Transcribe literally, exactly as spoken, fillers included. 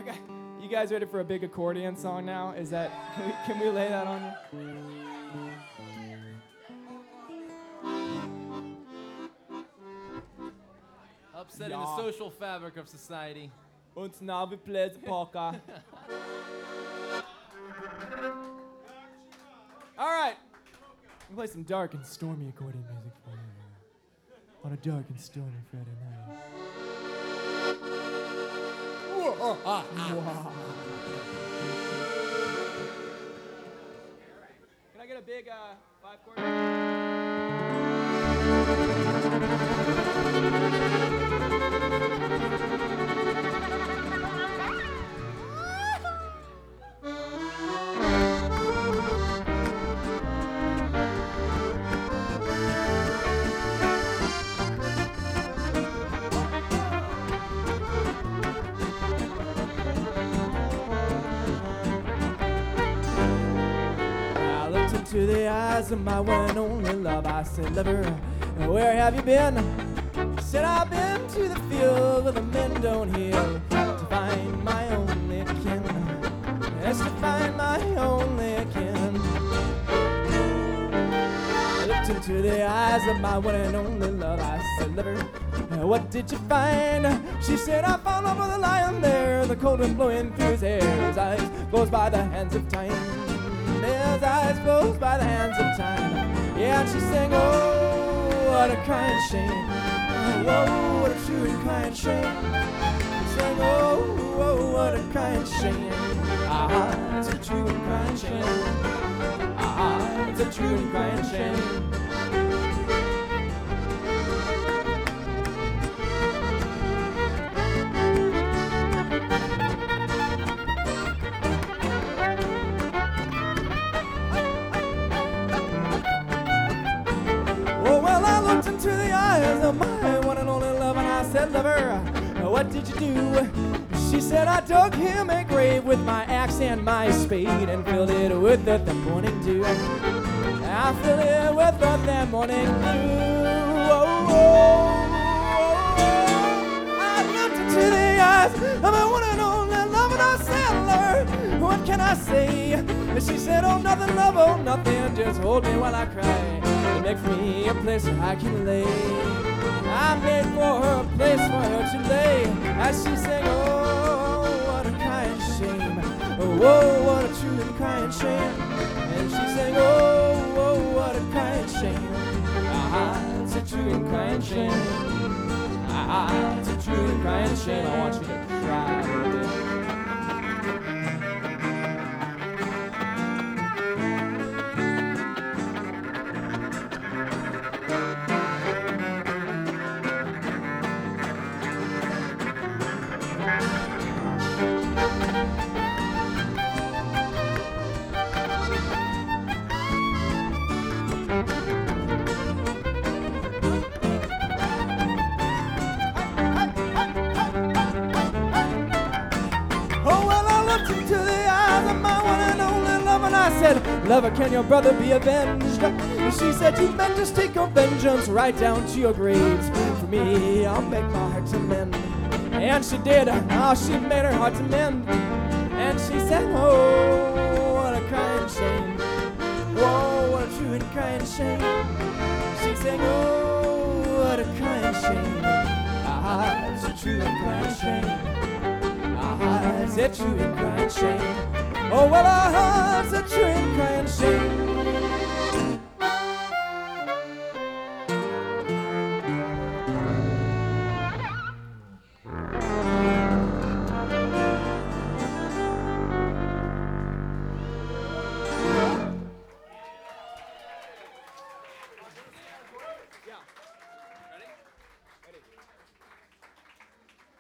guys, you guys ready for a big accordion song now? Is that, can we, can we lay that on you? Upsetting Ja. the social fabric of society. Und now we play the polka. All right. We'll play some dark and stormy accordion music for you on a dark and stormy Friday night. Wow. Can I get a big uh, five chord? To the eyes of my one and only love, I said, lover, where have you been? She said, I've been to the field where the men don't heal, to find my only kin. Yes, to find my only kin. I looked into the eyes of my one and only love, I said, lover, what did you find? She said, I found love with a lion there, the cold wind blowing through his hair, his eyes closed by the hands of time. His eyes closed by the hands of time. Yeah, and she sang, oh, what a crying shame. Oh, what a true and crying shame. She sang, oh, oh, what a crying shame. Ah, it's a true and crying shame. Ah, it's a true and crying shame. Into the eyes of my one and only love, and I said, lover, what did you do? She said, I dug him a grave with my axe and my spade and filled it with earth and morning dew. I filled it with earth and morning dew. Oh, oh, oh, oh. I looked into the eyes of my one and only love, and I said, lover, what can I say? And she said, oh, nothing, love, oh, nothing, just hold me while I cry. Make for me a place where I can lay. I made for her a place for her to lay. As she sang, oh, what a crying shame. Oh, oh, what a true and crying shame. And she sang, oh, oh, what a crying shame. Ah, it's a true and crying shame. Ah, it's a true and crying shame. I want you to cry a bit. Lover, can your brother be avenged? She said, you men just take your vengeance right down to your graves. For me, I'll make my heart to mend. And she did. Oh, she made her heart to mend. And she said, oh, what a crying shame. Whoa, what a true and crying shame. She sang, oh, what a crying shame. Ah, it's a true and crying shame. Ah, it's a true and crying shame. Oh, well, our hearts are true and crying